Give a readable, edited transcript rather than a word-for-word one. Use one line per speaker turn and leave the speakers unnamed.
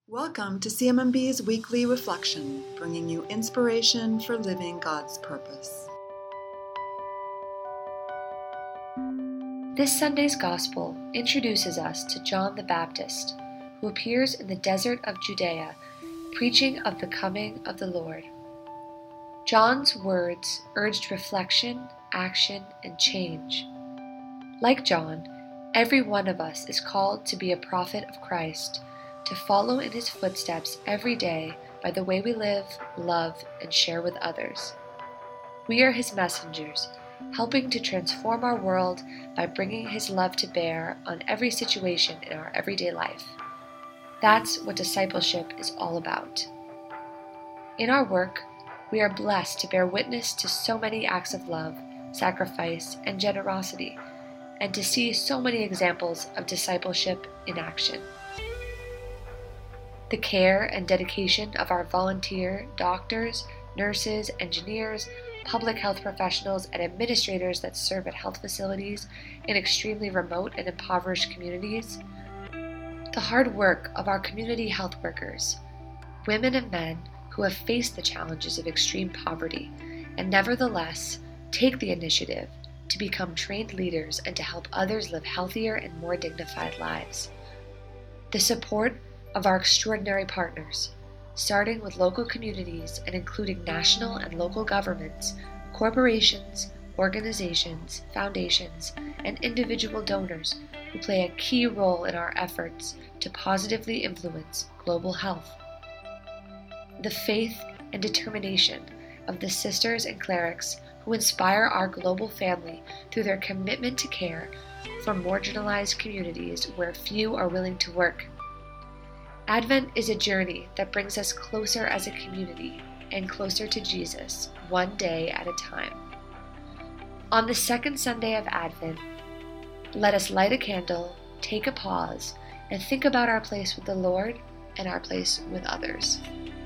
Welcome to CMMB's Weekly Reflection, bringing you inspiration for living God's purpose.
This Sunday's Gospel introduces us to John the Baptist, who appears in the desert of Judea, preaching of the coming of the Lord. John's words urged reflection, action, and change. Like John, every one of us is called to be a prophet of Christ, to follow in his footsteps every day by the way we live, love, and share with others. We are his messengers, helping to transform our world by bringing his love to bear on every situation in our everyday life. That's what discipleship is all about. In our work, we are blessed to bear witness to so many acts of love, sacrifice, and generosity, and to see so many examples of discipleship in action. The care and dedication of our volunteer doctors, nurses, engineers, public health professionals, and administrators that serve at health facilities in extremely remote and impoverished communities. The hard work of our community health workers, women and men who have faced the challenges of extreme poverty and nevertheless take the initiative to become trained leaders and to help others live healthier and more dignified lives. The support of our extraordinary partners, starting with local communities and including national and local governments, corporations, organizations, foundations, and individual donors who play a key role in our efforts to positively influence global health. The faith and determination of the sisters and clerics who inspire our global family through their commitment to care for marginalized communities where few are willing to work. Advent is a journey that brings us closer as a community and closer to Jesus, one day at a time. On the second Sunday of Advent, let us light a candle, take a pause, and think about our place with the Lord and our place with others.